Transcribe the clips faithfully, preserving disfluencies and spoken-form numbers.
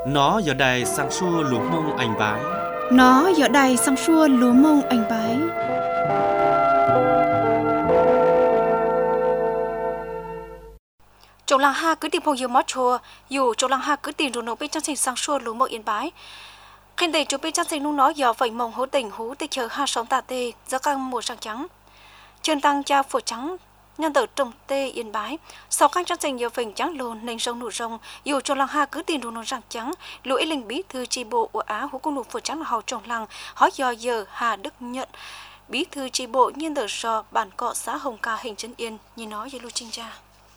Nó giờ đây sang xua lúa mông anh bái. Nó giờ đây sang xua lúa mông anh bái. Trong làng ha cứ tìm hồ yêu mót chùa, dù trong làng ha cứ tìm rồi nấu bên trong sinh sang xua lúa mông yên bái. Khi đây chú bên trong sinh nung nó giờ vậy mông hố tỉnh hú tê chờ ha sống tà tê, giá căng mùa sang trắng. Chân tăng cha phổ trắng nhân tờ trồng tê yên bái, sau khăn trong sinh giờ phình trắng lồn nền sông nụ rồng, dù trong làng ha cứ tìm rồi nấu răng trắng, lũi linh bí thư chi bộ của Á hú công nụ phổ trắng là hầu trong làng, hỏi giờ giờ Hà Đức nhận bí thư chi bộ nhân tờ sò bản cọ xã Hồng Ca hình trấn yên như nói với lưu trinh cha.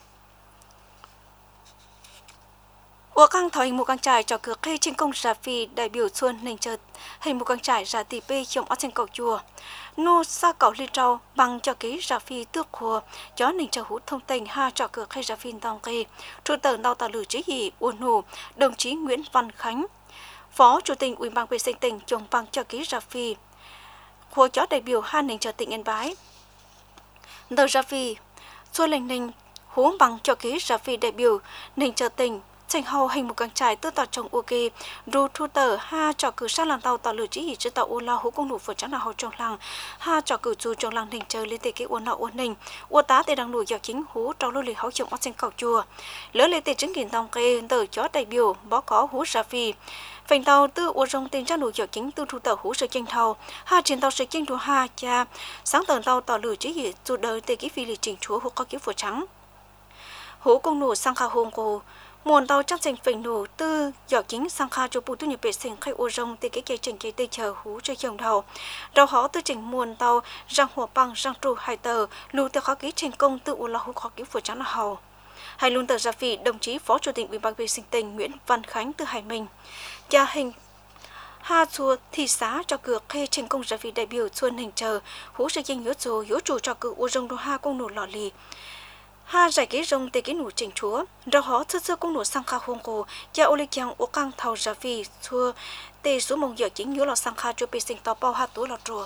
Ủa căng thọ hình một căng trải cho cửa khê trên công ra phi đại biểu xuân nền chợt hình một căng trải ra tỷ bê trong ở trên cầu chùa nô sa cầu ly trâu bằng cho ký ra phi tước khua chó nền chờ hút thông tin ha cho cửa khê ra phi tòng kê trụ tờ đào tờ lử chí gì uôn nụ đồng chí Nguyễn Văn Khánh phó chủ tịch ủy ban vệ sinh tỉnh chồng bằng cho ký ra phi khua chó đại biểu hai nền chờ tỉnh Yên Bái tờ ra phi xuân lệnh nền hú bằng cho ký ra phi đại biểu nền chờ tỉnh thành hầu hình một căng trải tư tọt trồng ok ru thu tờ ha cho cử sát làng tàu tàu lửa chỉ chữ tàu ô la hú công nụ phở trắng là hầu trong làng ha cho cử chu trong làng đình chờ lên tề cái uốn nọ uốn nình uốn tá tề đang nổi giặc chính hú trong lô lì hấu trồng ở trên cầu chùa lỡ lên tề chứng kiến tòng kê tờ chó đại biểu bó có hú ra phi phành tàu tư uốn rong tiền ra nổi giặc chính tư thu tờ hú sự tranh thầu ha trên tàu sự tranh thua ha cha sáng tờ tàu tàu lửa chỉ chu đời tề cái phi lì chỉnh chúa hú có kiểu phở trắng hú công nụ sang khao hùng cô muôn tàu trong thành phình nổ tư giỏ chính sang kha cho bù tu nhập vệ sinh khai ô rong từ cái cây trình cây tây chờ hú cho dòng đầu đầu họ tư trình muôn tàu răngหัว bằng răng trụ hai tờ lưu từ khó ký thành công tự u là hú khó ký phổ trắng là hầu hai luôn tờ gia vị đồng chí phó chủ tịch ủy ban vệ sinh tỉnh Nguyễn Văn Khánh từ Hải Minh gia hình ha chùa thị xã cho cửa khê thành công gia vị đại biểu xuân hình chờ hú cho danh nhớ dù nhớ chủ cho cửa ô rong đô ha công nổ lọ lì ha giải cái rong tê cái nụ trình chúa rồi họ sơ sơ cũng nụ sang kha hong cô cha ô lê chang ô căng thầu ra vì chua tê số mong giờ chính nhớ là sang kha cho bê sinh tàu bao ha túi lọt rùa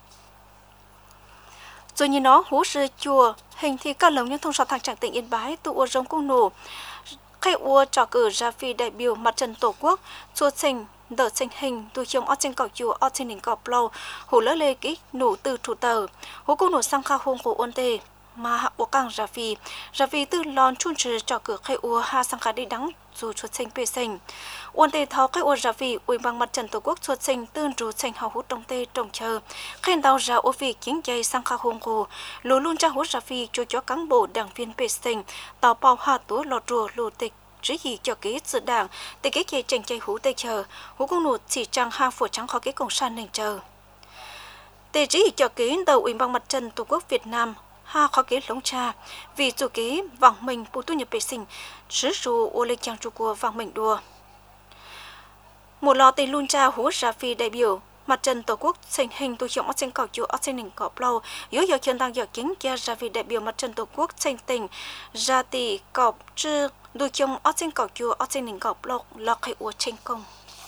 rồi như nó hú sư chùa hình thì các lồng nhân thông sáu thằng chẳng tỉnh Yên Bái tụ ô rong cũng nụ khai ô trò cử ra vì đại biểu mặt trận tổ quốc chùa sinh đỡ sinh hình tu trồng ở trên cầu chùa ở trên đỉnh cầu lâu hú lỡ lê cái nụ từ thủ tờ hú cũng nụ sang kha hong cô ôn tê mà hạ bộ căng ra vì ra vì từ lon chun chừ cho cửa khai ua ha sang khá đi đắng dù chuột xanh bê xanh uốn tê tháo khai ua ra vì ủy ban mặt trận tổ quốc chuột xanh tương rú xanh hào hút trong tê trong chờ khen đào ra ô vì chính dây sang khá hùng cổ lú luôn ra hút ra vì cho chó cán bộ đảng viên bê xanh tàu bao hạ túa lọt rùa lù tịch chỉ gì cho ký sự đảng tê cái kia tranh chay hú tê chờ hú công nụt chỉ trăng ha phổ trắng khó cái cổng san nền chờ tê chỉ cho ký đầu ủy ban mặt trận tổ quốc Việt Nam ha khó kế lống cha vì chủ kế vàng mình bù tu nhập vệ sinh sứ ru ô lê trang trụ của vàng mình đùa một lò tây luôn cha hú ra phi đại biểu mặt trận tổ quốc thành hình tu trọng ở trên cầu chùa ở trên đỉnh cọp lâu yếu giờ chân đang giờ chính kia ra vì đại biểu mặt trận tổ quốc thành tỉnh ra tỷ cọp chư tu trọng ở trên cầu chùa ở trên đỉnh cọp lâu là khai ủa tranh công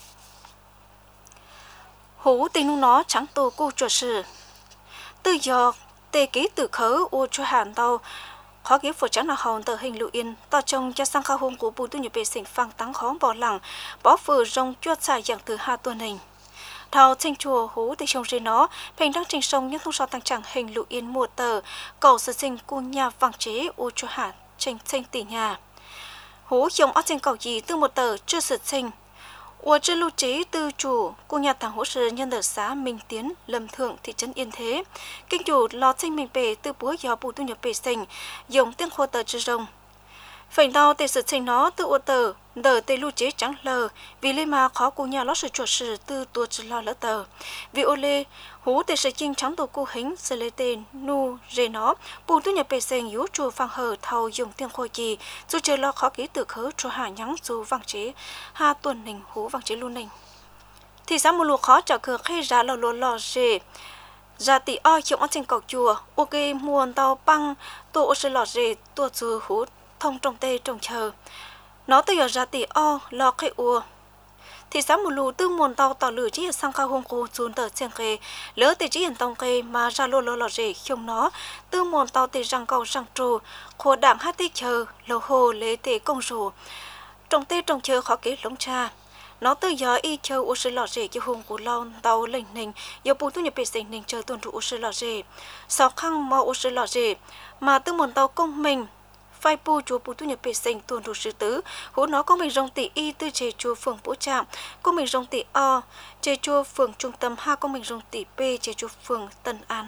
hú tình nung nó trắng tô cô chùa sử từ giờ tê ký từ khớ ô cho hàn tàu khó ký phổ trắng là hòn tờ hình lưu yên tàu trông cho sang khao hôn của bù tu nhập vệ sinh phang tăng khó bỏ lẳng bỏ phử rong chuột xài dạng từ hai tuần hình thao tranh chùa hú tê trông trên nó phèn đăng trình sông những thông so tăng chẳng hình lưu yên mùa tờ cầu sơ sinh cu nhà vàng chế ô cho hàn tranh tranh tỷ nhà hú trông ở trên cầu gì từ một tờ chưa sửa sinh Ủa trên lưu trí tư chủ của nhà thằng hỗ trợ nhân ở xã Minh Tiến, Lâm Thượng, thị trấn Yên Thế. Kinh chủ lọt sinh mình bề từ búa gió bù tu nhập bề sinh, dùng tiếng khô tờ chư rồng. Phải đau tê sự sinh nó từ ô tờ, đờ tê lưu chế trắng lờ, vì lê mà khó của nhà lót sự chuột sự từ tuột sự lo lỡ tờ. Vì ô lê, hú tê sự chinh trắng tổ cô hình, sự lê tên, nu, rê nó, bù tu nhập bề sinh yếu chùa phang hờ thầu dùng tiếng khô chì, dù chơi lo khó ký từ khớ cho hạ nhắn dù vang chế, ha tuần nình hú vang chế luôn nình. Thì sao một lùa khó trở cửa khi ra lò lùa lò rê, ra tỷ oi chồng ở trên cầu chùa, ok muôn tàu băng, tổ ô sự lò rê, tuột dù hú thông trong tê trong chờ nó từ giờ ra tỷ o lo cái ua thì sáng một lù tư muôn tàu tàu lửa chỉ sang cao hông cô xuống tờ trên kề lỡ tỷ chỉ hiện tông kề mà ra lô lô lò rể không nó tư muôn tàu tỷ răng cầu răng trù khổ đảng hát tê chờ lô hồ lễ tê công rù trong tê trong chờ khó kế lống cha nó từ giờ y châu u sư lọ rể cho hùng của lon tàu lệnh nình giờ bù tu nhập biệt sinh nình chờ tuần trụ u sư lọ rể sau khăng mò u sư lọ rể mà từ một tàu công mình phai pu chúa bù tu nhập biệt sinh tuần trụ sư tứ hú nó có mình rong tỷ y từ chế chúa phường bố trạm có mình rong tỷ o chế chúa phường trung tâm ha có mình rong tỷ p chế chúa phường Tân An.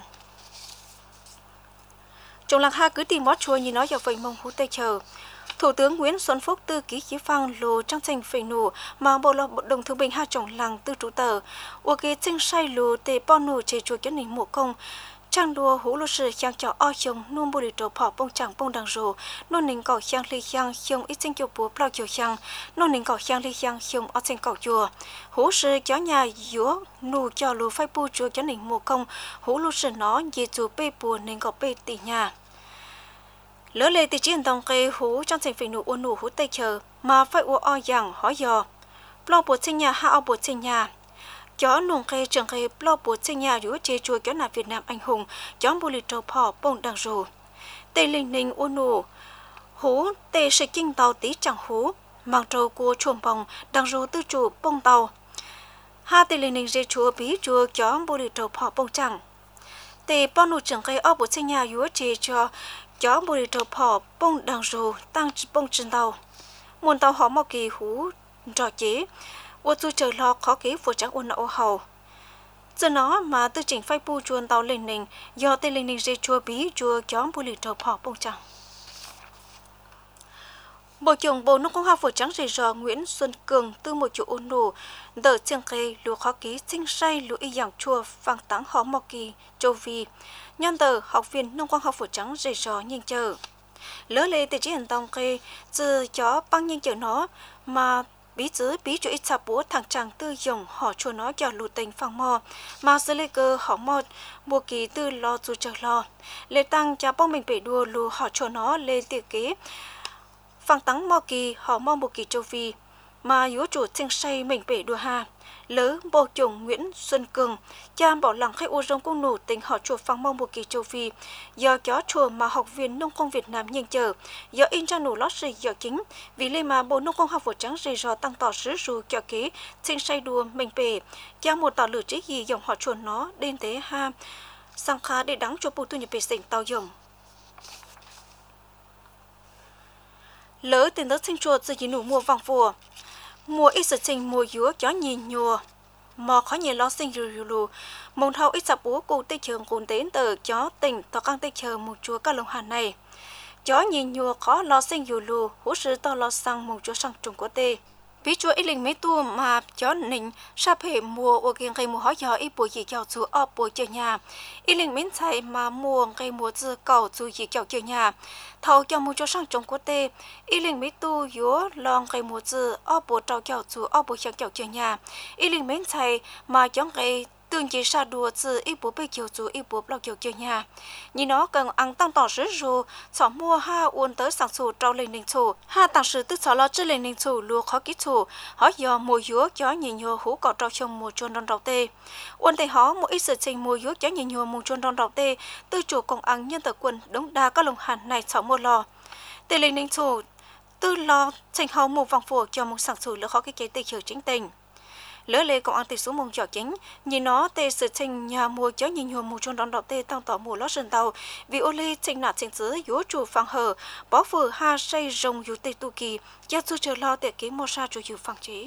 Trong làng ha cứ tìm mót chùa như nói vào vầy mông hú tây chờ. Thủ tướng Nguyễn Xuân Phúc tư ký chí phang lô trong tranh phẩy nụ mà bộ lọ bộ đồng thương binh ha trọng làng tư trụ tờ. Ua kế tranh say lô tê bon nụ chế chùa kiến nỉnh mộ công. Trang đua hú lô sư chàng cho o chồng nôn bồ đi trổ phỏ bông chẳng bông đằng rồ. Nôn nỉnh cỏ chàng ly chàng chồng ít tranh chùa bố plau chùa chàng. Nôn nỉnh cỏ chàng ly chàng chồng o tranh cỏ chùa. Hú sư chó nhà dúa nụ cho lô phai bù chùa kiến nỉnh mộ công. Hú lô sư nó dì chùa bê bùa nỉnh cỏ bê tỷ nhà. Lỡ lệ thì chiến đồng cây hú trong thành phình nụ uốn nụ hú tây chờ mà phải uốn o dạng hỏi dò, plo bột trên nhà ha o bột trên nhà, chó nùng cây trường cây plo bột trên nhà rúa chế chùa chó nạp Việt Nam anh hùng, chó bồ lì trâu phò bông đằng rù, tây linh ninh uốn nụ hú tây sự kinh tàu tí chẳng hú mang trâu cua chuồng bông đằng rù tư chủ bông tàu, ha tây linh ninh dê chùa bí chùa chó bồ lì trâu phò bông chẳng, tây bao nụ trường cây o bột trên nhà rúa chế cho chó bồ đi trâu phò bông đằng rù tăng bông trên tàu muôn tàu họ mò kỳ hú trò chế ô tu chờ lo khó kế vừa trắng ôn ô hầu giờ nó mà tư chỉnh phai pu chuồn tàu lên nình do tên lên nình dây chua bí chua chó bồ đi trâu phò bông chẳng. Bộ trưởng Bộ Nông công học vừa trắng rì rò Nguyễn Xuân Cường từ một chỗ ôn nổ đỡ chiêng cây lúa khó ký sinh say lúa y dạng chua vàng táng họ mò kỳ châu vi nhân tờ học viên nông quang học phổ trắng rì rò nhìn chờ lỡ lệ từ chiến tông cây từ chó băng nhìn chờ nó mà bí chữ bí chỗ ít sạp búa thằng chàng tư dòng họ chua nó cho lù tình phẳng mò mà sơ lê cơ họ một mùa kỳ tư lo dù chờ lo lệ tăng cha bông mình bể đùa lù họ chua nó lên tiệc kế phẳng táng mò kỳ họ mò một kỳ châu phi mà yếu chủ sinh say mình bể đùa ha lỡ bộ trưởng Nguyễn Xuân Cường cha bỏ lẳng khai ô rong công nổ tình họ chùa phẳng mong một kỳ châu phi do chó chùa mà học viên nông công Việt Nam nhìn chờ do in ra nổ lót rì do chính vì lê mà bộ nông công học vừa trắng rì rò tăng tỏ sứ rù kẹo kế sinh say đùa mình bể cha một tỏ lửa trí gì dòng họ chùa nó đen tế ha sang khá để đắng cho bộ tu nhập bể sinh tàu dòng lỡ tiền đất sinh chuột giờ chỉ nụ mùa vàng vùa mùa ít sự trình mùa dúa chó nhìn nhùa mò khó nhìn lo sinh rù rù lù mông thâu ít sạp búa cụ tây trường cùng đến từ chó tỉnh tỏ căng tây chờ một chúa các lồng hàn này chó nhìn nhùa khó lo sinh rù lù hú sư to lo sang một chúa sang trùng của tê ví chúa ít linh mấy tu mà chó nịnh sắp hệ mùa ở kia cây mùa hóa gió ít bùa gì chào chúa ở bùa chờ nhà ít linh mấy chạy mà mùa cây mùa dư cầu chúa gì chào chờ nhà thầu cho một chúa sang trùng của tê ít linh mấy tu yếu lòng cây mùa dư ở bùa trâu chào chúa ở bùa chào chờ nhà ít linh mấy chạy mà chó cây tương chỉ sa đùa từ ít bố bê chiều chú ít bố bao chiều chiều nhà nhìn nó cần ăn tăng tỏ rất rù xỏ mua ha uốn tới sáng sủ trâu lên nền sủ ha tăng sự tức xỏ lo trên lên nền sủ lúa khó kỹ sủ họ giờ mùa dúa chó nhìn nhô hú cỏ trâu trồng mùa trôn đòn đầu tê uốn tay họ một ít sự trình mùa dúa chó nhìn nhô mùa trôn đòn đầu tê tư chủ còn ăn nhân tờ quần đống đa các lồng hàn này xỏ mua lò tê lên nền sủ tư lo thành hậu mùa vàng phổ cho một sáng sủ lúa khó cái cái tê chiều chính tình lỡ lệ còn ăn từ số mông giỏ chính nhìn nó tê sự trình nhà mua chó nhìn nhùa mù trôn đón đỏ tê tăng tỏ mù lót sườn tàu vì ô lê trình nạt trình dưới yếu chủ phẳng hở bó phở ha say rồng yếu tê tu kỳ gia su chờ lo tệ ký mô sa chủ yếu phẳng chế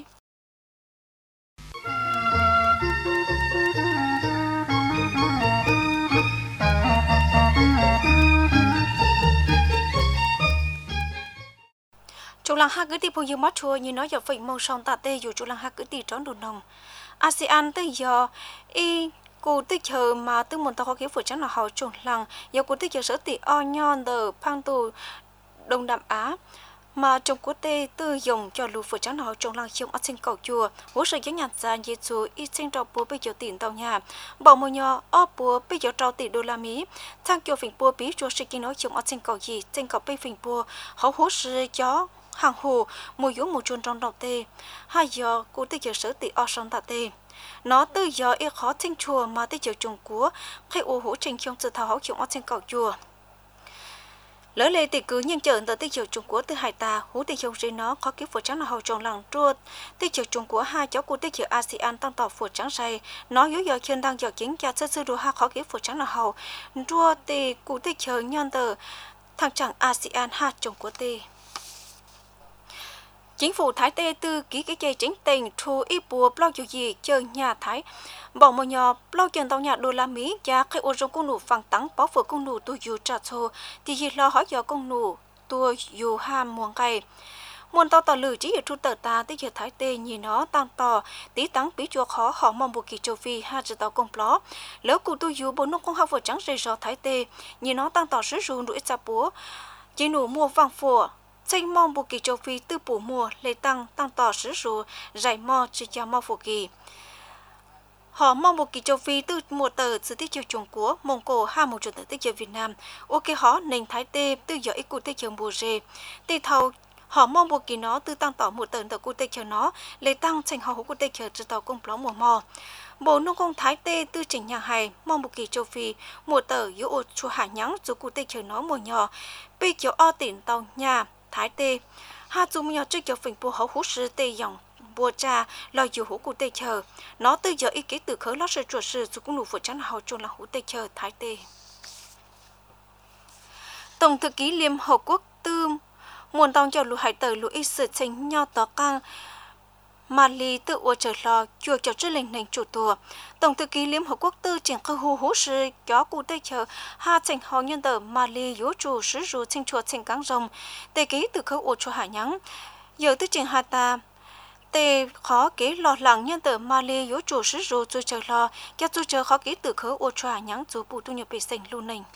Chủ làng ha cứ đi bao nhiêu mắt chua như nói giờ phải mong son tạ tê dù chủ làng ha cứ đi trốn đồn nồng a sê an tới giờ y cô tới chờ mà tới một tàu có kiểu phụ trắng là họ chủ làng giờ cô tới chờ sở tỷ o nhon tờ phang tù đông nam á mà trong quốc tế tư dùng cho lũ phụ trắng là họ chủ làng trong ở trên cầu chùa hỗ trợ giáo nhặt ra như chú y trên trâu búa bây giờ tiền tàu nhà bảo mồi nhỏ o búa bây giờ trâu tỷ đô la mỹ thang kiểu phình búa bí cho sự kiến nói trong ở trên cầu gì trên cầu bây phình búa họ hỗ trợ cho hàng hồ mùa dũ mùa chuồn trong đầu tê hai giờ cô tới giờ sở tỷ o son tạ tê nó từ giờ ít khó thanh chùa mà tới giờ trùng cúa hay ô hỗ trình trong sự thảo hậu trong ở trên cầu chùa lỡ lệ tỷ cứ nhân chợn từ tích chiều Trung Quốc từ Hải ta hú tỷ chiều dưới nó có kiếp phổ trắng là hậu trồng làng truột tích chiều Trung Quốc hai cháu của tích chiều a sê an tăng tỏ phổ trắng say nó yếu giờ chuyên đang giờ chính cho sơ sư đồ ha khó kiếp phổ trắng là hậu truột tỷ cụ tích chiều nhân từ thằng chẳng a sê an ha Trung Quốc tỷ. Chính phủ Thái Tây tư ký cái chế chính tình thu ít bùa bao nhiêu gì chơi nhà Thái bỏ một nhỏ bao tiền tàu nhà đô la Mỹ giá cái ô rong công nụ phẳng tăng bảo vệ công nụ tôi dù trả thù thì chỉ lo hỏi giờ công nụ tôi dù ham muôn cây muôn tàu tàu lử chỉ ở trung tờ ta tới giờ Thái Tây nhìn nó tăng tò tí tăng bí chùa khó họ mong một kỳ châu phi hai giờ tàu công ló lỡ cụ tôi dù bốn nông công học vừa trắng rơi gió Thái Tây nhìn nó tăng tò sứ rùn đuổi cha búa chỉ nụ mua vàng phùa tranh mong bộ kỳ châu phi tư bổ mùa lệ tăng tăng tỏ sứ rùa giải mò chỉ cho mò phổ kỳ họ mong bộ kỳ châu phi tư mùa tờ sự tích chiều Trung Quốc Mông Cổ hai một chuẩn tích chiều Việt Nam ok họ nền Thái Tây tư giờ ít cụ tích chiều bùa rề tây thầu họ mong bộ kỳ nó tư tăng tỏ một tờ tờ cụ tích chiều nó lệ tăng tranh họ cụ tích chiều tàu công ló mùa mò bộ nông công Thái Tây tư chỉnh nhà hài mong bộ kỳ châu phi mùa tờ yếu ô chùa hạ nhắng dù cụ tích chiều nó mùa nhỏ bị chiều o tỉnh tàu nhà Thái Tây hai chúng nhau trước giờ phình bùa hậu hú sư tây dòng bùa trà lo dù hú của tây chờ nó từ giờ ý kiến từ khởi lót sự chuột sự dù cũng nụ phụ trắng hậu trôn là hú tây chờ Thái Tây. Tổng thư ký Liên Hợp Quốc tư nguồn tông cho lũ hải tử lũ ít sự trình nhau tỏ căng Mali tự ua trở lo chuột cho chức lệnh nền chủ tùa Tổng thư ký Liên Hợp Quốc tư triển khai hú hú sư gió cụ tây chờ hai trình họ nhân tờ Mali yếu chủ sứ rù trình chuột trình căng rồng tê ký từ khởi ua chùa hải nhắng giờ tư triển hạ ta tê khó kế lo lắng nhân tờ Mali yếu chủ sứ rù chú chờ lo cho chú chờ khó kế từ khởi ua chùa hải nhắng chú bù tu nhập bị sinh lưu nền.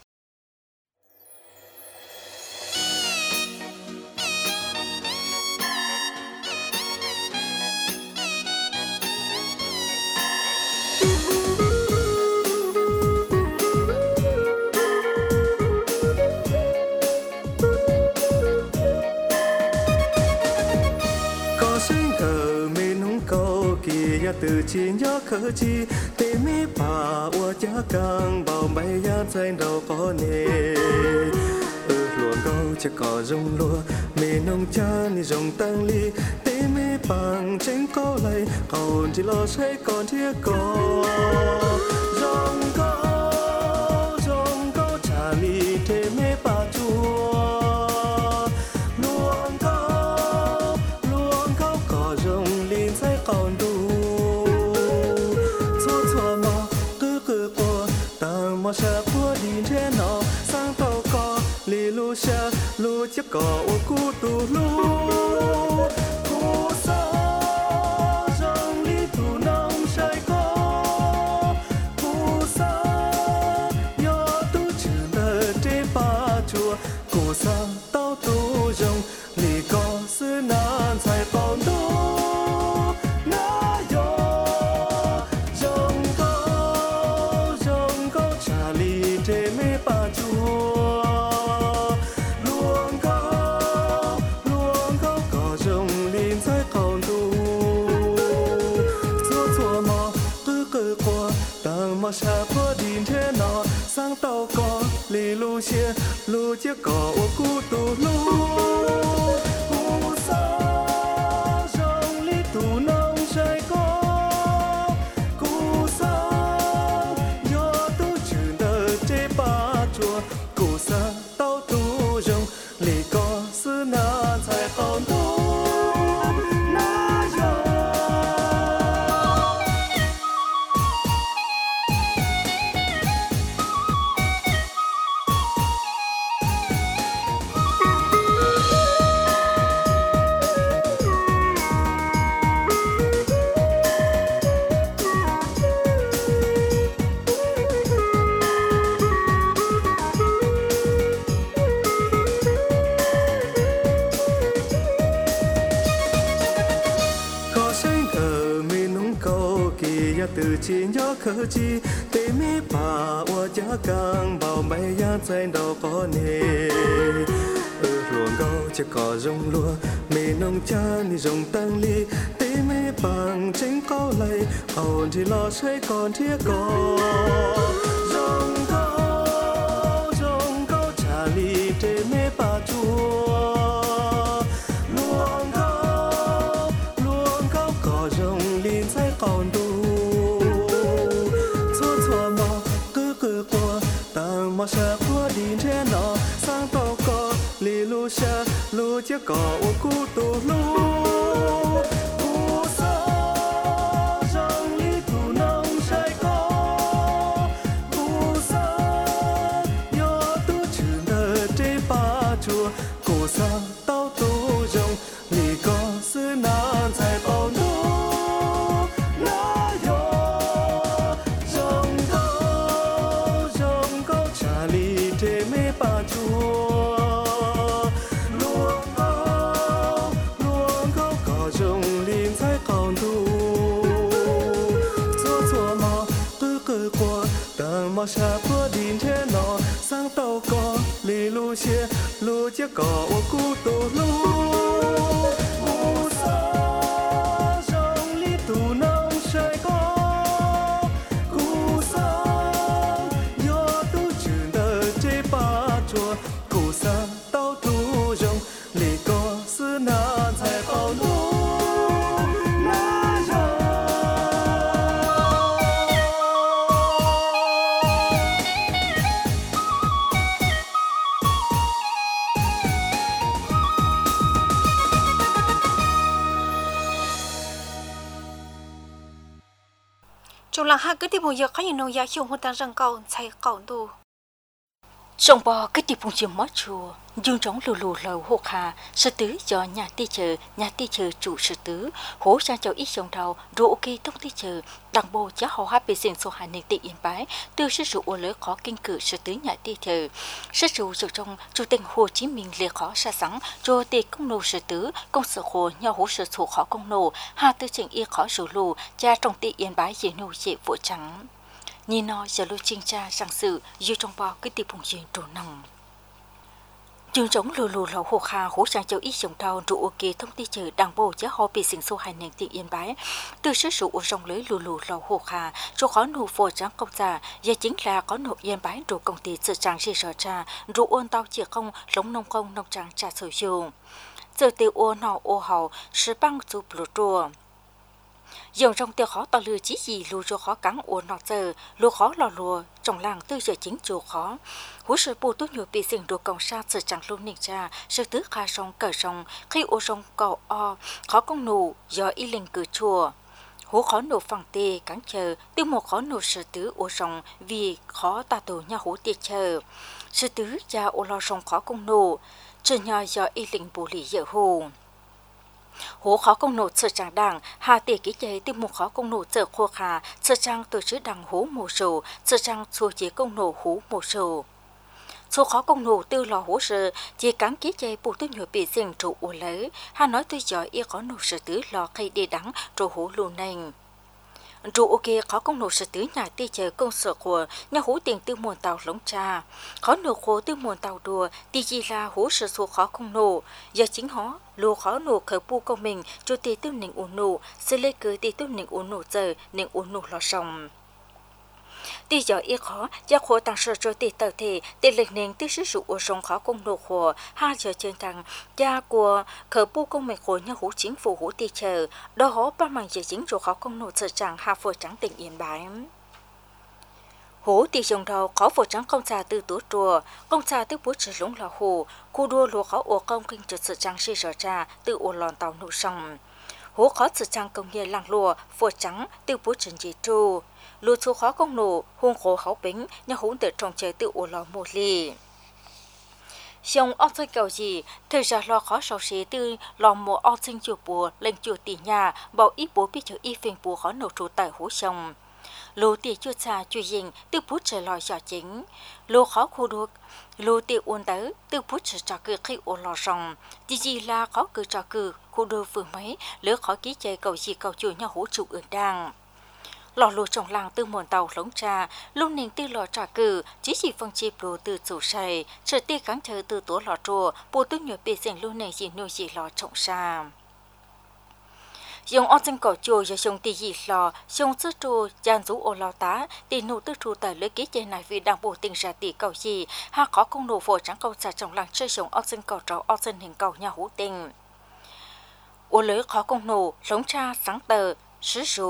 từ chi nhớ khờ chi tê mi bà ua giá càng bao bay ya trên đầu có nề ừ luồng câu chỉ có rung lúa mì nông cha ni rong tăng ly tê mi bằng chính có lại còn chỉ lo say còn thiết có rong câu rong câu trả ly tê mi bà chua luồng câu luồng câu có rong linh say còn đủ sa bua đi trên nó sang tàu co lì lu sa lu chiếc cò ô cu tu lu cu sa rong đi tu nông say co cu sa yo tu chữ tờ trên ba chùa cu sa tao tu rong lì co sư nan sai còn tu sa bua đi trên nó sang tàu co lì lu xia lu chiếc cò ô cu tu lu cu sa rong lì tu nông say co cu sa yo tu chữ đờ chế ba chùa cu sa tàu tu rong lì co sư na sai con tu từ chi nhớ khờ chi tê mi bà ua giá càng bao bay ya trên đầu có nề ừ luồng câu chỉ có rong lúa mì nông cha ni rong tăng ly tê mi bằng chính có lại còn chỉ lo say còn thiết có rong câu rong câu trả ly tê mi tang mà sẽ qua đi trên nó sang tàu có lì lu sẽ lu chiếc cỏ ô cú tu lu cú sa rong lì tu nông sai có cú sa yo tu chừng đờ trên ba chùa cú sa tao tu rong lì có sư nan sai bao nu mà xa qua đi thế nó sang tàu có lì lu xe lu chiếc cỏ ô cú tu lu cú sa rong lì tu nông sai có cú sa yo tu chừng đờ chế ba chùa cú sa tàu tu rong lì có sư na sai bao nu chúng là hai cái tiệm hồ giờ có nhiều nông gia chung hôn tăng răng cầu chạy cầu tu sông bò cái tiệm phong trường mót chùa dương trống lù lù lầu hộ hà sư tứ do nhà ti chờ nhà ti chờ chủ sư tứ hỗ trợ cho ít sông đầu rồi ok thông ti chờ đằng bồ giá họ hát bị sinh số hai nền tị yên bái từ sư chủ ô lỡ khó kinh cử sư tứ nhà ti chờ sư chủ chủ trong chủ tịch Hồ Chí Minh liệt khó xa sẵn cho tị công nô sư tứ công sở hồ nhau hỗ trợ số khó công nô hà tư trình y khó rủ lù cha trong tị yên bái dễ nô dễ vụ trắng nhìn nó giờ lưu trinh tra sang sự dù trong bao cái tiệm phong trường trổ nòng trường chống lù lù lầu hồ hà hỗ trợ cho ít dòng đầu trụ ok thông tin chờ đảng bộ giá họ bị sinh số hai nền tiền yên bái từ sự sụ rong lưới lù lù lầu hồ hà số khó nụ phổ trắng công gia giờ chính là có nội yên bái trụ công ty sự trang gì sở trà trụ ôn tao chỉ không lống nông công nông trang trà sử dụng giờ tiêu ô nọ ô hậu sự băng chụp lù chùa dòng trong tiêu khó to lừa chỉ gì lùa cho khó cắn uốn nọ giờ lùa khó lò lùa trong làng tư giờ chính chủ khó hú sự bù tốt nhiều bị sinh đồ công sa sự chẳng luôn nịnh ra sự tứ khai sông cởi sông khi ô sông cầu o khó công nụ do y linh cử chùa hú khó nổ phẳng tê cắn chờ tiêu một khó nổ sự tứ ô sông vì khó ta tổ nhà hú tiệt chờ sự tứ cha ô lo sông khó công nụ chờ nhà do y linh bù lì dở hù hố khó công nộ sở trang đảng hà tỉ ký chế từ một khó công nộ sở khô khả sở trang từ chữ đảng hố mồ sổ sở trang số chế công nộ hố mồ sổ số khó công nộ từ lò hố sở chỉ cắn ký chế bù tư nhồi bị dình trụ ổ lấy hà nói tôi giỏi y có nộ sở tứ lò khay đi đắng trụ hố lù nành trụ ok khó công nộ sở tứ nhà ti chờ công sở của nhà hố tiền tư muôn tàu lống trà khó nộ khố tư muôn tàu đùa ti gì là hố sở số khó công nộ giờ chính họ lô khó nổ khởi pu công mình cho tì tiêu nịnh uốn nổ sẽ lấy cứ tì tiêu nịnh uốn nổ giờ nịnh uốn nổ lò sòng tì giờ y khó gia khổ tăng sở cho tì tờ thể tì lịch nền tì sử dụng uốn sòng khó công nổ khổ hai giờ trên thằng gia của khởi pu công mình khổ nhà hữu chính phủ hữu tì chờ đó họ ba mảng giờ chính rồi khó công nổ sở chẳng hà phổ trắng tỉnh yên bái hố tì dòng đầu khó phổ trắng công trà từ tố chùa công trà từ bút trở lũng lò hồ khu đua lúa khó ổ công kinh trật sự trang si sở trà từ ổ lòn tàu nụ sông hố khó sự trang công nghệ làng lúa phổ trắng từ bút trần dị trù lúa số khó công nổ hung khổ khẩu bính nhà hún tự trồng chơi từ ổ lò một ly dòng ong sinh cầu gì thời gian lo khó sầu xí từ lò mùa ong sinh chùa bùa lên chùa tỷ nhà bảo ít bố biết chữ y phình bùa khó nổ trụ tại hố sông lô tì chưa xa chưa dình từ bút trở lòi giỏ chính lô khó khu được lô tì uốn tới từ bút trở trò cử khi uốn lò rồng thì gì là khó cử trò cử khu đô phương mấy lỡ khó ký chơi cầu gì cầu chủ nhà hỗ trụ ứng đang lò lô trong làng từ muôn tàu lống trà lúc nền từ lò trò cử chỉ chỉ phân chip lô từ chủ sài trở tì cắn chờ từ tổ lò trùa bộ tôi nhớ bị dành lúc này gì nuôi gì lò trọng xa dòng ong sinh cỏ chùa và dòng tì dị lò dòng sư trù dàn rú ô lao tá tì nụ tư trù tại lưới ký chế này vì đang bộ tình ra tì cầu gì ha có công nụ phổ trắng cầu xả trong làng chơi dòng ong sinh cỏ trò ong sinh hình cầu nhà hữu tình ô lưới khó công nụ lống cha sáng tờ sứ rù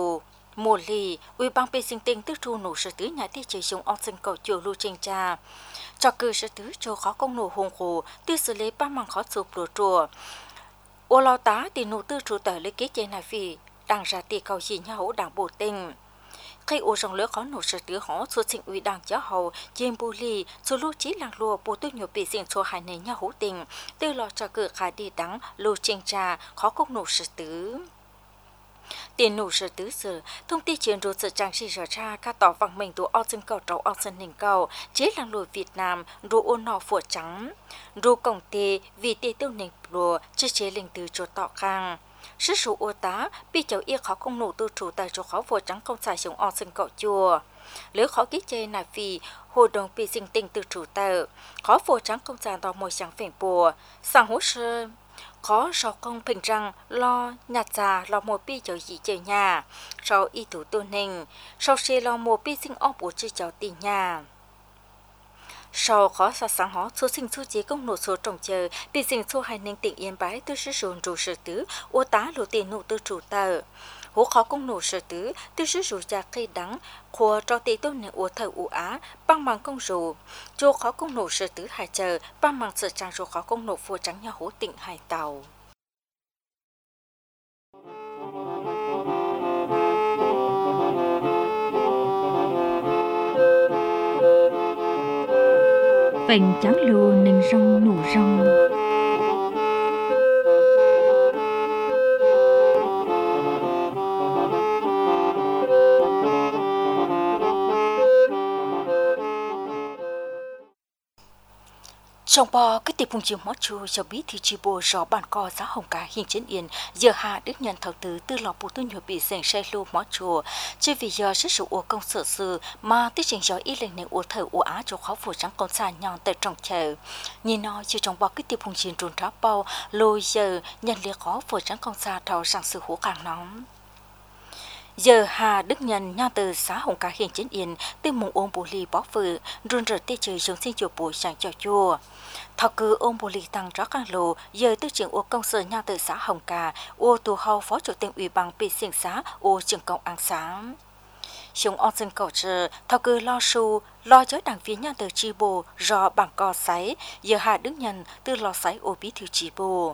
mùa lì ủy ban bê sinh tinh tư tru nổ sở tứ nhà tiết chế dùng ong sinh cầu chiều lưu trình trà cho cư sở tứ cho khó công nổ hùng hồ tư xử lý ba măng khó sụp đổ chùa ô lo tá thì nụ tư trụ tờ lấy kế chế này vì đang ra tì cầu gì nhau đảng bộ tình khi ô rong lỡ khó nổ sở tứ họ xuất sinh ủy đảng giáo hậu chiêm bù lì số lưu trí làng lùa bộ tư nhiều bị sinh cho hai nền nhau hữu tình tư lo cho cư khả đi đắng lưu trình trà khó công nổ sở tứ tiền nổ sở tứ giờ thông tin truyền rồi sự trang trí trở ra các tỏ vàng mình tụ ao dân cầu trâu ao dân hình cầu chế làng lùi Việt Nam rồi ôn nọ phủa trắng rồi công ty vì tiền tiêu nền lùa chế chế linh từ chỗ tọ khang sức số ô tá bị cháu yêu khó công nổ tư chủ tại chỗ khó phủa trắng công xài sống ao dân cầu chùa lỡ khó ký chơi là vì hội đồng bị sinh tình từ chủ tờ khó phủa trắng công xài tỏ môi sáng phèn bùa sang hỗ trợ khó sau công bình rằng lo nhặt già lo một pi cho gì chơi nhà sau y thủ tôn hình sau xe lo một pi sinh ốc của chơi cháu tì nhà sau khó sa sáng họ số sinh số chế công nổ số trồng chờ bị sinh số hai nên tỉnh yên bái tư sử dụng rủ sở tứ ô tá lộ tiền nụ tư chủ tờ hố khó công nổ sở tứ tư sử dụng ra cây đắng khua cho tỷ tôn này ô thờ ủ á băng bằng công rủ cho khó công nổ sở tứ hải chờ băng bằng sở trang rồi khó công nổ phua trắng nhau hố tỉnh hải tàu phèn trắng lùa nền rong nụ rong trong bò cái tiệp phùng chiều mót chu cho biết thì chi bộ rõ bản co giá hồng cá hiện chiến yên giờ hạ đức nhận thầu tư tư lọ bộ tư nhiều bị sành say lưu mót chu chỉ vì giờ sức sự ô công sở sư mà tiết trình gió ít lên này ô thở ô á cho khó phổ trắng con xa nhon tại trong chờ nhìn nó chỉ trong bò cái tiệp phùng chiều trốn tráp bao lôi giờ nhận liệt khó phổ trắng con xa thầu sang sự hữu càng nóng giờ Hà Đức Nhân nhau từ xã Hồng Cá hiện chiến yên từ mùng ôm bồ lì bó phử run rợt tê trời giống sinh chùa bùi sáng cho chùa thọ cứ ôm bồ lì tăng rõ càng lồ giờ tư trưởng ô công sở nhau từ xã Hồng Cá ô tù hầu phó chủ tịch ủy ban bị sinh xã ô trường công an sáng chúng on dân cầu trừ thọ cứ lo su lo chớ đảng viên nhau từ chi bồ do bằng co sáy giờ Hà Đức Nhân từ lo sáy ô bí thư chi bồ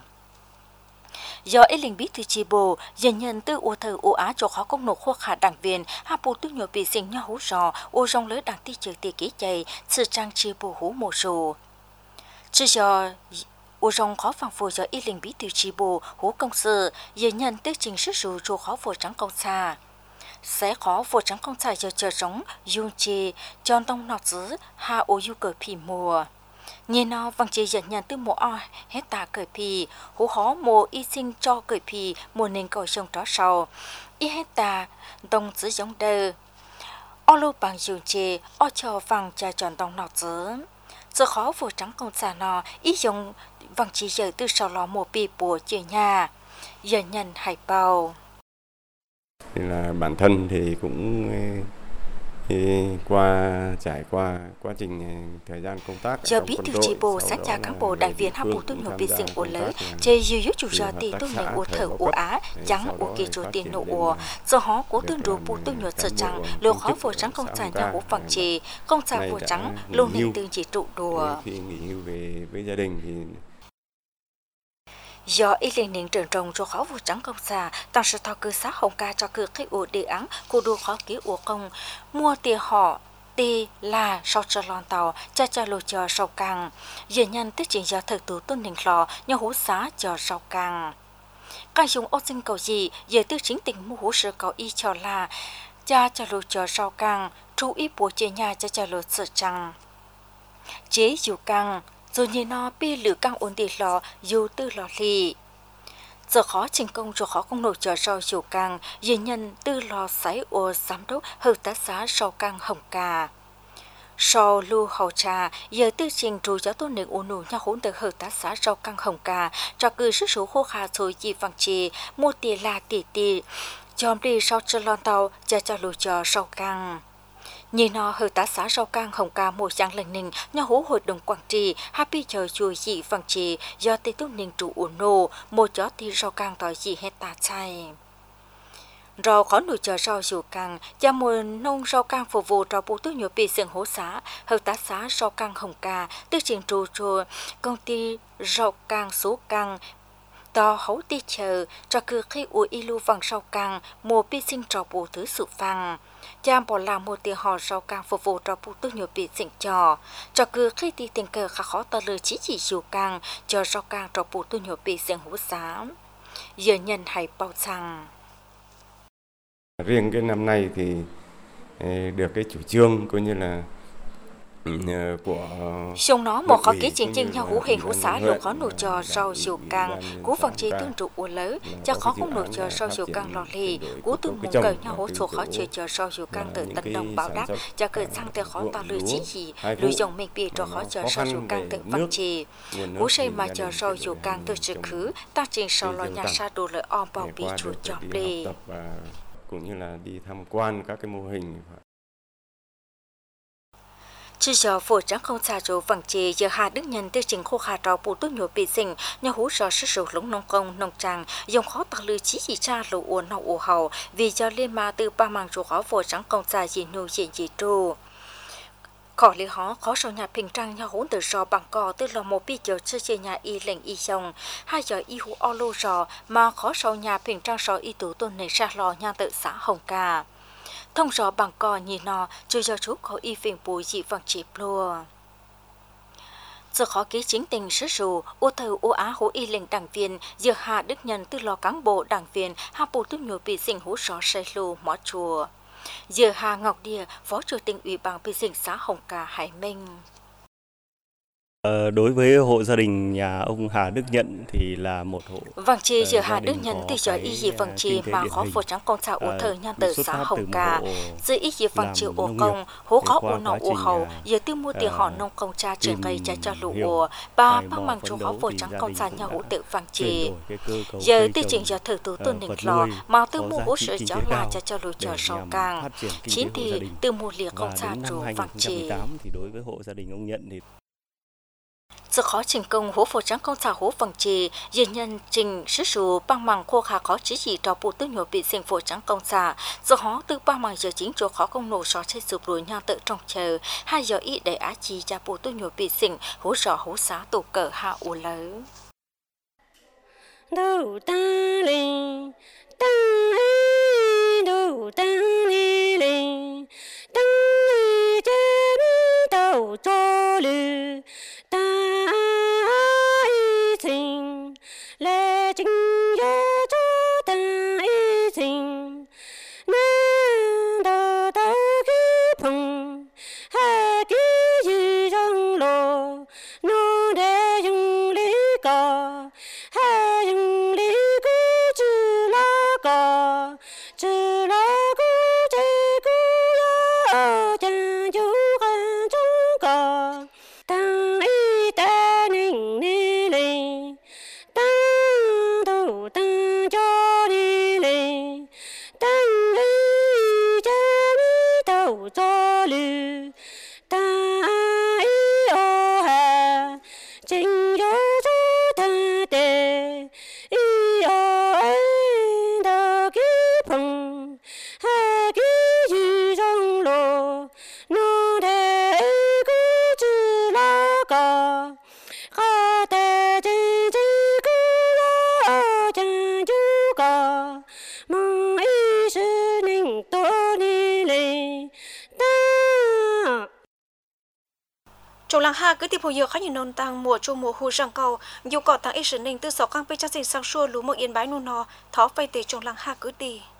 do ấy linh bí thư chi bộ dân nhân từ ô thờ ô á cho khó công nổ khoa khả đảng viên hạ bộ tư nhiều bị sinh nhau hú rò ô rong lỡ đảng ti trừ tì ký chạy sự trang chi bộ hú một số chứ do ô rong khó phản phù do ấy linh bí thư chi bộ hú công sự dân nhân từ trình sức dù cho khó phù trắng công xa sẽ khó phù trắng công xa do chờ giống dung chi cho tông nọ giữ hạ ô yu cờ phì mùa nhìn nó văng chỉ dẫn nhận từ mùa o hết ta cởi pì hú khó mùa y sinh cho cởi pì mùa nên cầu sông đó sau y hết ta đồng giữ giống đơ o lô bằng dùng chê o cho văng cha chọn đồng nọ giữ giờ khó vừa trắng công xà nọ y dùng văng chỉ giờ từ sau lò mùa pì bùa chơi nhà giờ nhận hải bào thì là bản thân thì cũng thì qua trải qua quá trình thời gian công tác giờ biết từ chi bộ sáng cha cán bộ đại viên hấp bộ tốt nhiều bị sinh ổ lớn chơi dư dứt chủ giờ thì tôi nhận ổ thở ổ á trắng ổ kỳ chỗ tiền nổ ổ giờ họ cố tương đối bộ tốt nhiều sợ trắng lừa khó vừa trắng công sản nhà ổ phẳng trì công sản vừa trắng luôn nên tương chỉ trụ đùa khi nghỉ hưu về với gia đình thì do ý liên niên trường trồng cho khó vụ trắng công xà tăng sự thao cư xã Hồng Ca cho cư cái ổ đề án cô đua khó ký ổ công mua tiền họ tê là sau cho lon tàu cha cha lô cho sau càng giờ nhân tiết trình do thực tù tôn hình lò nhau hú xá cho sau càng các dùng ô sinh cầu gì giờ tư chính tình mua hú sự cầu y cho là cha cha lô cho sau càng chú ý bố chế nhà cha cha lô sợ trăng chế dù càng rồi nhìn nó bi lửa căng ổn định lò dù tư lò lì giờ khó thành công cho khó công nổi chờ sau dù càng dĩ nhân tư lò sấy ô giám đốc hợp tác xã sau càng Hồng Ca sau lưu hậu trà giờ tư trình rủ giáo tôn nền ổn nụ nhau hỗn từ hợp tác xã sau càng Hồng Ca cho cư sức số khô khá rồi gì vàng trì mua tiền là tỷ tỷ chòm đi sau chân lon tàu cha cha lù chờ sau càng nhìn nó hợp tác xã rau càng Hồng Ca một dạng lần ninh nhà hố hội đồng Quảng Trị happy chờ chùa dị vàng trì do tây túc ninh trụ ổn nô một chó thì rau càng tỏi dị hết tà chay rau khó nổi chờ rau dầu càng cha mùa nông rau càng phục vụ rau bù tư nhiều bị sừng hố xã hợp tác xã rau càng hồng cà tư triển trù trù công ty rau càng số càng tò hấu ti chờ cho cứ khi uống ilu vàng rau càng mùa bị sinh rau bù thứ sự vàng cha bỏ làm một tiền họ rau càng phục vụ rau bù tư nhiều bị sinh trò cho cứ khi ti tình cờ khá khó tờ lừa chỉ chỉ dầu càng cho rau càng rau bù tư nhiều bị sừng hố xã giờ nhân hay bao sang. Riêng cái năm nay thì được cái chủ trương coi như là của xong nó một khó ký chiến tranh nhau hữu hình hữu xã lộ khó nổ trò rau dầu càng cú phần chi tương trụ uốn lớn cho khó không nổ trò rau dầu càng lò lì cú tương muốn cờ nhau hữu số khó chờ trò rau dầu càng tự tận đồng bảo đáp cho cờ sang từ khó tao lừa chỉ gì lừa dòng mình bị trò khó chờ rau dầu càng tự phần chi cú xây mà chờ rau dầu càng tự trực khứ ta trình sau lo nhà sa đồ lợi om bảo bị chủ chọn lì cũng như là đi tham quan các cái mô hình. Chỉ giờ phổ trắng không xa chỗ vàng chì giờ hà đức nhân tiêu trình khô hà trò bù tốt nhiều bị sinh nhà hú rò sức sử lũng nông công nông trang dùng khó tạc lư chí chỉ cha lụ uốn nậu ủ hậu vì giờ liên ma từ ba màng chỗ khó phổ trắng không xa gì nô gì gì trù khó lý họ khó sau nhà bình trang nhà hú từ rò bằng cò từ lò một bi giờ chơi chơi nhà y lệnh y sông hai giờ y hú o lô rò mà khó sau nhà bình trang rò y tủ tôn này ra lò nhà tự xã hồng ca thông rõ bằng cò nhìn nó chưa do chú có y phiền bùi dị vàng chịp lùa giờ khó ký chính tình sức rù ô thầu ô á hố y lệnh đảng viên giờ hạ đức nhân từ lò cán bộ đảng viên hạ bù tư nhiều bị sinh hú rõ xây lù mỏ chùa giờ hà ngọc địa phó chủ tịch ủy ban bị sinh xã Hồng Ca Hải Minh. Đối với hộ gia đình nhà ông Hà Đức Nhận thì là một hộ vàng chi giờ Hà Đức Nhận từ giờ y gì vàng chi mà khó phổ trắng con xã ổ thờ nhân từ xã Hồng Ca giờ y gì vàng chi ổ công hố khó ổ nọ ổ hậu giờ tiêu mua tiền họ nông công cha trường gây cha cho lũ ổ ba băng bằng chỗ khó phổ trắng con xã nhà hữu tự vàng chi giờ tiêu chỉnh giờ thử tú tuần định lò mà tiêu mua hố sữa cháu là cha cho lũ chờ sau càng chính thì tiêu mua liệt con xã chủ vàng chi thì đối với hộ gia đình ông Nhận thì sự khó trình công hố phổ trắng công xã hố vàng trìยืนยันtrình sức sử băng màng khô khá khó chỉ chỉ trò bù tư nhiều bị sinh phổ trắng công xã do họ từ băng màng giờ chính chỗ khó công nổ xóa xây sụp lùi nhau tự trong chờ hai giờ ít để á chi cho bù tư nhiều bị sinh hố rõ hố xã tổ cờ hạ ủ lớn đâu ta lên ta đâu ta lên ta chơi đâu cho lư ta y tình lệ chính nhớ cho ta y tình nên đã ta khi phong hai ký gì trong lò nó để dùng lý cò hai dùng lý cứ chữ lá cò chữ lá cứ chữ cứ ở chân chú gần trong cò tăng y ta ninh ni lì tăng đầu tăng cho ni lì tăng y cha mi đầu cho lư tăng y ô hà chính yo cho ta tê y ô anh đã ký phong hai ký gì trong lò nó để cứ chữ lá cò có thể chỉ chỉ cứ lo chẳng chú cò mong ý sự ninh tổ ni lì ta Trong làng ha cứ tiếp hồi giờ khá nhiều nông tăng mùa chu mùa hù răng cầu dù có tăng ít sự ninh từ sáu căng bê cha sinh sang xua lú một yên bái nô nò thó phây tề trong làng ha cứ đi